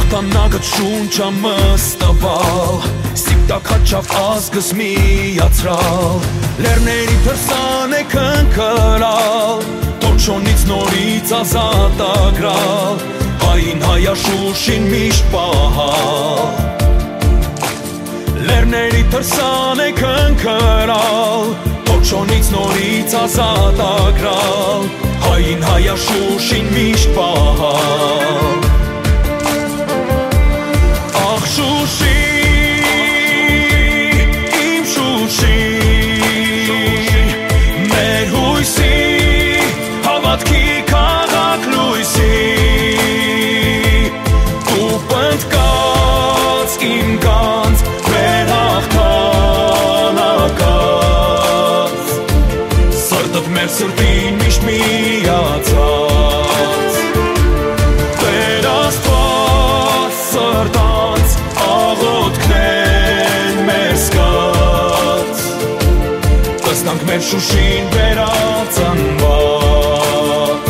Հաղթանակդ շունչ ամս տվալ, Սիպտակ հաչավ ազգս միացրալ, Լերների դրսան է քնքրալ, Թորջոնից նորից ազատ ագրալ, Հային հայաշուշին միշտ պահալ, Լերների դրսան է քնքրալ, Թորջոնից նորից ազատ ագրալ, Հային հայաշուշին միշտ պահալ, Շուշի, իմ Շուշի, մեր հույսի, հավատքի քաղաք լույսի, դու պնդկած իմ գանձ, մեր հաղթանակած, սրտդ մեր սրտին միշտ միացած, Տեր Աստված սրտանց, Տեսնանք մեր Շուշին վերածնված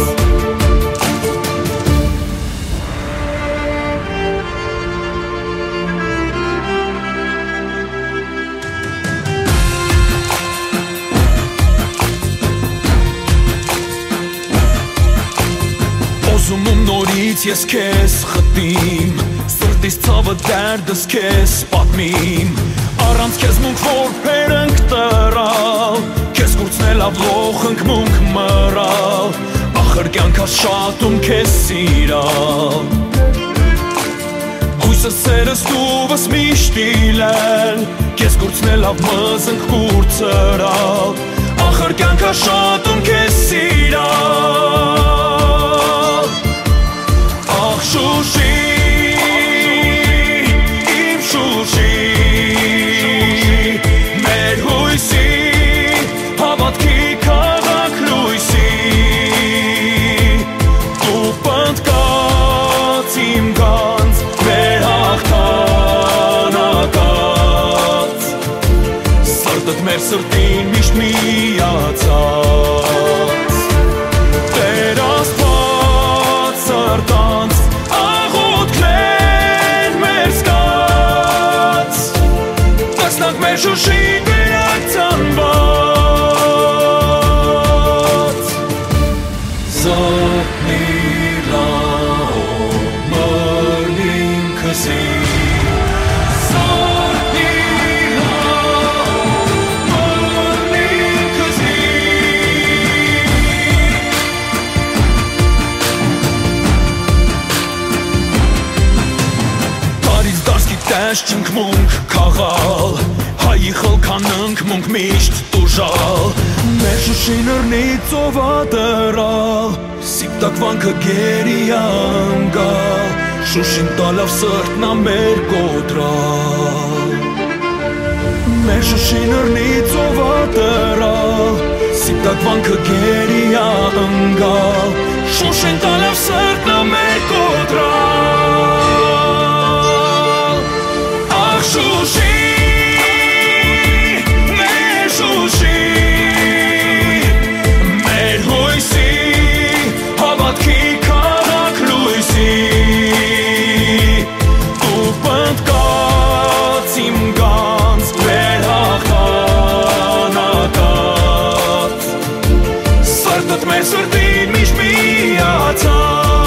Ոզումում նորից ես քեզ խտիմ Սրտիս ցավը դերդս քեզ պատմիմ Առանց քեզ մունք որբեր ենք տրալ Քեզ կուրցնելավ լոխ ենք մունք մռալ Ախր կյանքս շատում քեզ սիրալ Հույսս սերս դուվս միշտ իլել Քեզ կուրցնելավ մզ ենք կուրցրալ Ախր կյանքս շատում քեզ սիրալ Ախ Շուշի Հավատքի քաղաք լույսի Դու պնդկած իմ գանձ մեր հաղթանակած Սրտդ մեր սրտին միշտ միացած Տեր Աստված սրտանց աղոթքներ մեր զգաց Տեսնանք մեր Շուշին վերածնված Տես չնք մունք կաղալ Հայի խլկաննք մունք միշտ տուժալ Մեր Շուշին ըրնի ծովադրալ Սիպտակ վանքը գերի անգալ Շուշին տալավ սրտնա մեր կոտրալ Մեր Շուշին ըրնի ծովադրալ Սիպտակ վանքը գերի անգալ Շուշին տալավ սրտնա մեր կոտրալ Շուշի, մեր Շուշի, մեր հույսի, հավատքի քաղաք լույսի Դու պնդկած իմ գանձ մեր հաղթանակած Սրտդ մեր սրտին միշտ միացած